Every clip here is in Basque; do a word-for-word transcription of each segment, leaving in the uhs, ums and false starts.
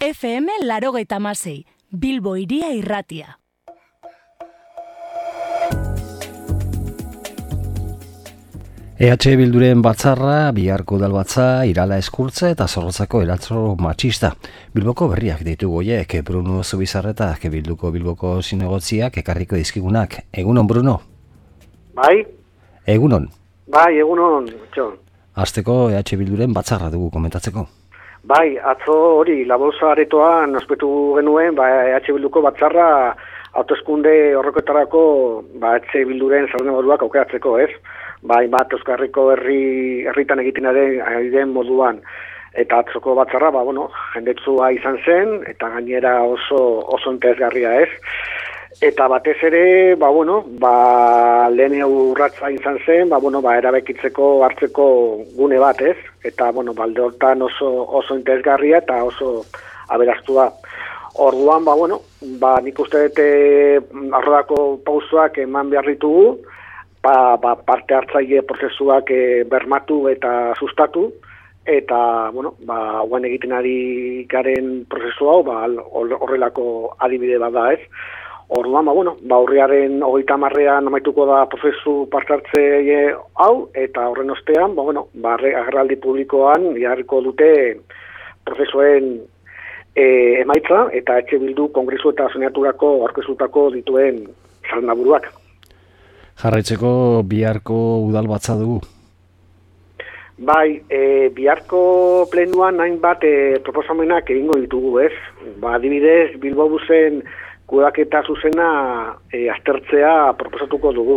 F M laurogeita hamasei, Bilbo Hiria Irratia. E H Bilduren batzarra, biharko udalbatza, Irala Eskurtze eta Zorrotzako eratzo matxista. Bilboko berriak ditugu hoiek, Bruno Zubizarreta, Bilduko Bilboko zinegotziak ekarriko dizkigunak. Egunon, Bruno? Bai? Egunon? Bai, egunon, Txon. Azteko E H Bilduren batzarra dugu komentatzeko. Bai, atzo hori, la bolsa aretoan ospetu genuen, ba, E H Bilduko batzarra hauteskunde horrekoetarako ba, E H Bilduren zerrendaburuak aukeratzeko, ez? Bai, bat Euskarriko herri herritan egiten den moduan. Eta atzoko batzarra, ba, bueno, jendetzua izan zen, eta gainera oso, oso interesgarria, ez? Eta batez ere, ba, bueno, ba, lehen urratza izan zen, ba, bueno, ba, erabekitzeko hartzeko gune bat, ez? Eta, bueno, balde hortan oso, oso interesgarria eta oso aberastua. Orduan, ba, bueno, ba, nik uste dute arrodako pausoak eman behar ditugu, ba, ba, parte hartzaile prozesuak e, bermatu eta sustatu, eta, bueno, ba, guan egiten ari garen prozesu hau, ba, horrelako adibide bat da, ez? Orduan, ba, bueno, ba, urriaren hogeita hamarrean amaituko da prozesu parte hartzaile hau, eta horren ostean, ba, bueno, ba, agerraldi publikoan jarriko dute prozesuen e, emaitza, eta E H Bildu Kongresu eta Senaturako aurkeztutako dituen zerrendaburuak. Jarraitzeko biharko udalbatza dugu? Bai, e, biharko plenuan hainbat e, proposamenak egingo ditugu, ez? Ba, adibidez, Bilbobusen kudeaketa zuzena e, aztertzea proposatuko dugu.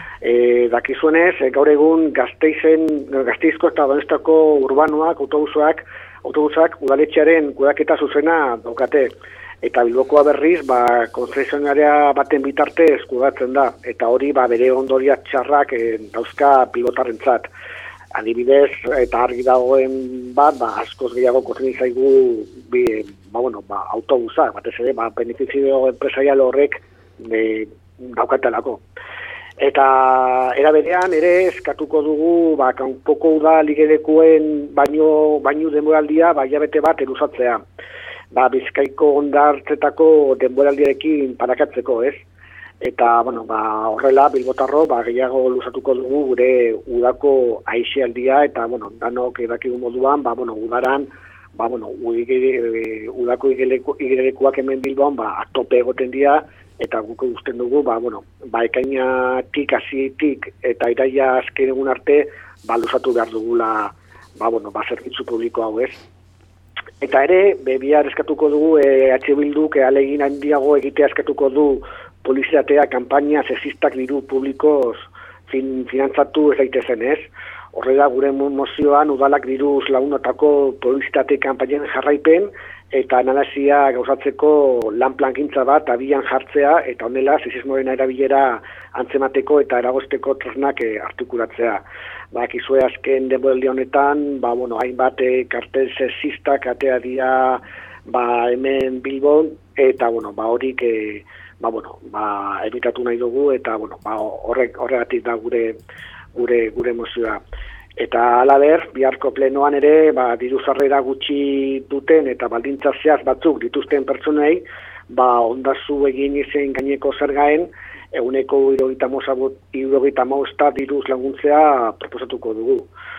E, dakizuenez, e, gaur egun Gasteizen, Gasteizko eta Donostako urbanoak, autobusoak, autobusak udaletxearen kudeaketa zuzena daukate. Eta Bilbokoa berriz, ba, konzesionaria baten bitartez kudeatzen da. Eta hori, ba, bere ondoria txarrak e, dauzka pilotarrentzat. Adibidez, eta argi dagoen bat, ba, askoz gehiago kosten zaigu bi, ba, bueno, ba, autobusak, batez ere, ba, benefizio enpresarial horrek e, daukatelako. Eta era berean ere eskatuko dugu, ba, kanpoko udal igerekuen baino, baino denboraldia, ba, hilabete bat eruzatzea. Ba, Bizkaiko hondartzetako denboraldiarekin parakatzeko, ez? Eta, bueno, ba, horrela, Bilbotarro, ba, gehiago luzatuko dugu gure udako aixialdia, eta, bueno, danok edakigu moduan, ba, bueno, udaran, ba, bueno, udako igelekuak hemen Bilbon, ba, atope egoten dira, eta guk usten dugu, ba, bueno, ba, ekainatik, hasitik eta iraia azken egun arte, ba, luzatu behar dugula, ba, bueno, ba, zerbitzu publiko hau, ez? Eta ere, bihar eskatuko dugu E H Bilduk ahalegin handiago egitea eskatuko du publizitatea kanpaina sexistak diru publikoz fin, finantzatu ez daitezen, ez? Horrela gure mozioan udalak diruz lagunotako publizitate kanpainen jarraipen eta analisia gauzatzeko lan plangintza bat abian jartzea eta honela sexismoaren erabilera antzemateko eta eragozteko tresnak e, artikulatzea. Bakizue azken denboraldi honetan, ba, bueno, hainbat kartel sexistak atea dira ba, hemen Bilbon, eta bueno, ba, horik e, ba, bueno, ba, ebitatu nahi dugu, eta bueno, ba, horrek, horregatik da gure, gure, gure mozioa. Eta halaber, biharko plenoan ere, ba, diru sarrera gutxi duten eta baldintza zehaz batzuk dituzten pertsonei, ba, ondazu egin izen gaineko zergaen, eguneko hirurogeita hamabosta diruz laguntzea proposatuko dugu.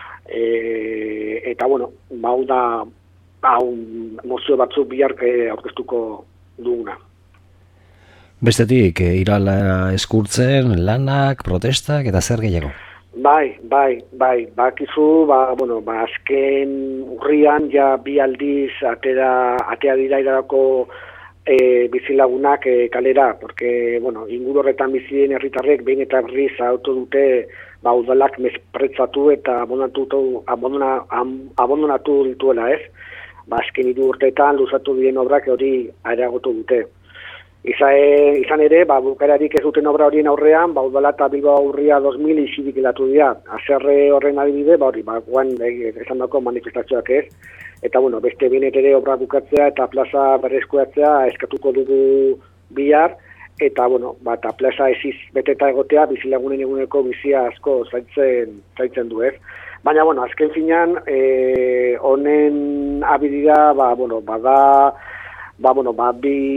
E, eta, bueno, hau da, hau mozio batzuk bihar aurkeztuko duguna. Bestetik, Irala Eskurtzen, lanak, protestak eta zer gehiago? Bai, bai, bai, bakizu, ba, bueno, ba, azken urrian ja bi aldiz atera, atea dira Iralako E, bizilagunak e, kalera, porque, bueno, inguru horretan bizien herritarrek behin eta berriz auto dute ba, udalak mespretzatu eta abondonatu, abondona, abondonatu dituela, ez? Ba, azken hiru urteetan luzatu diren obrak hori areagotu dute. Izan, izan ere, ba, bukararik ez duten obra horien aurrean, ba, udala eta Bilbao Urria dos mil isilik hilatu dira. Azerre horren adibide, ba, hori, ba, guan esan dako manifestazioak ez. Eta, bueno, beste benet ere obra bukatzea eta plaza berreskuratzea eskatuko dugu bihar, eta, bueno, ba, eta plaza eziz beteta egotea bizilagunen eguneko bizia asko zaitzen, zaitzen du, ez? Baina, bueno, azken finean, e, honen abidida, ba, bueno, bada, ba, bueno, ba,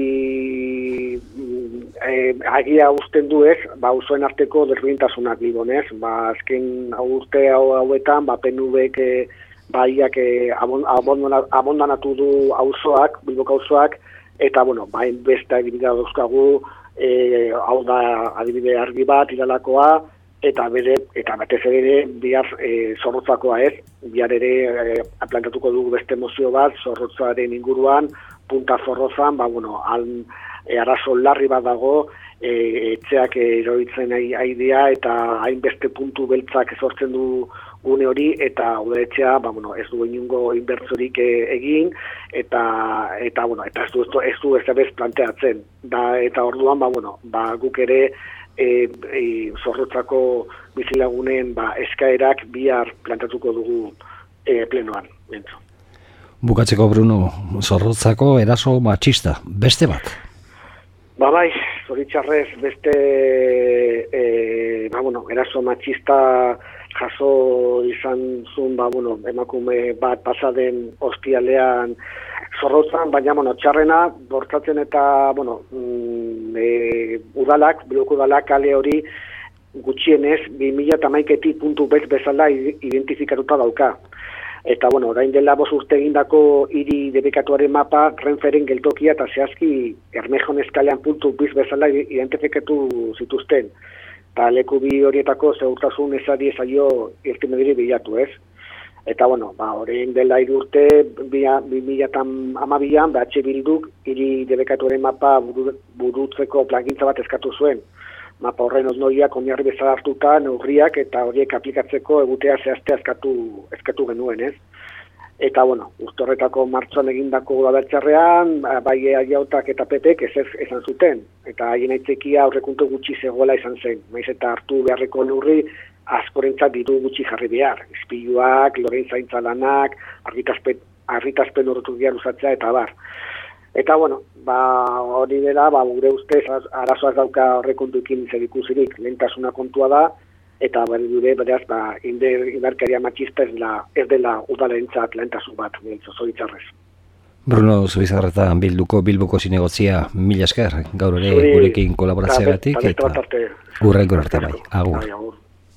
bi e, agia usten du ez, ba, usoen arteko desberdintasunak Bilbon, ez? Ba, azken urte hau hauetan, ba, P N Vek e, ba, iak e, abondanatu du auzoak, Bilboko auzoak, eta, bueno, ba, beste adibidea dauzkagu, e, hau da adibide argi bat, Iralakoa, eta bere, eta batez ere bihar e, Zorrotzakoa ez, bihar ere e, plantatuko dugu beste mozio bat, Zorrotzaren inguruan, Punta Zorrozan, ba, bueno, aln, e, arazo larri bat dago, e, etxeak eroitzen aidea, eta hainbeste puntu beltzak sortzen du gune hori, eta udaletxea, ba, bueno, ez du inungo inbertsorik e, egin, eta, eta, bueno, eta ez du ez du ez bez planteatzen, da, eta orduan, ba, bueno, ba, guk ere, E, e, Zorrotzako bizilagunen ba, eskaerak bihar plantatuko dugu e, plenoan. Bentzu. Bukatzeko, Bruno, Zorrotzako eraso matxista, beste bat? Ba bai, zoritxarrez beste e, ba, bueno, eraso matxista jaso izan zuen ba, bueno, emakume bat pasaden ostialean Zorrotzan, baina, bueno, txarrena, bortzatzen eta, bueno, mm, e, udalak, Bilboko udalak kale hori gutxienez bi mila hamaikatik puntu bez bezala identifikatuta dauka. Eta, bueno, orain dela bost urte egindako hiri debekatuaren mapa, Renferen geltokia eta zehazki Ermejon eskalean puntu biz bezala identifikatu zituzten. Eta leku bi horietako segurtasun ezari ezaio irtenbideri bilatu, ez? Eta, bueno, ba, horrein dela hiru urte, bi mila hamabian, ba, H Bilduk hiri debekatuaren mapa burutzeko plangintza bat eskatu zuen. Mapa horren osnoiak oinarri bezala hartuta, neurriak eta horiek aplikatzeko egutea zehazte eskatu, eskatu genuen, ez? Eta, bueno, urte horretako martxoan egindako udabertzarrean, bai Aiautak eta P Pek ez ez esan zuten. Eta haien aitzekia aurrekontu gutxi zegoela izan zen. Maiz eta hartu beharreko neurri, askorentzat diru gutxi jarri behar. Ispiluak, loren zaintza lanak, argitazpen horretugia luzatzea eta bar. Eta, bueno, ba, hori dela, ba, gure ustez arazoaz dauka horrekontuekin zerikusirik, lehentasuna kontua da, eta berri dure, beraz, ba, indarkeria matxista ez, la, ez dela udalentzat lehentasun bat, zoritxarrez. Bruno Zubizarreta Bilduko Bilboko zinegotzia mila esker, gaur ere gurekin kolaboratzeagatik, eta hurrengo arte bai. Agur.